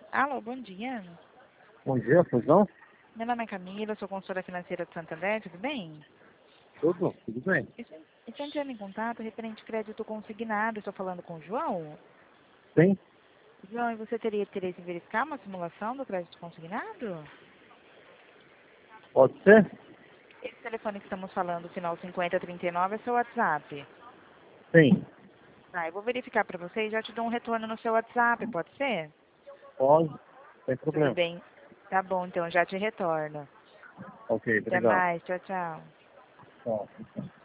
Alô, bom dia. Bom dia, pois não? Meu nome é Camila, sou consultora financeira do Santander, tudo bem? Tudo bem. Estou entrando em contato referente ao crédito consignado, estou falando com o João. Sim, João, e você teria interesse em verificar uma simulação do crédito consignado? pode ser? Esse telefone que estamos falando, final 5039, é seu WhatsApp. Sim, Tá, eu vou verificar para você e já te dou um retorno no seu WhatsApp, pode ser? pode, sem Tudo problema. bem. Tá bom, então já te retorno. Ok, Até obrigado. mais, tchau, tchau. Tchau.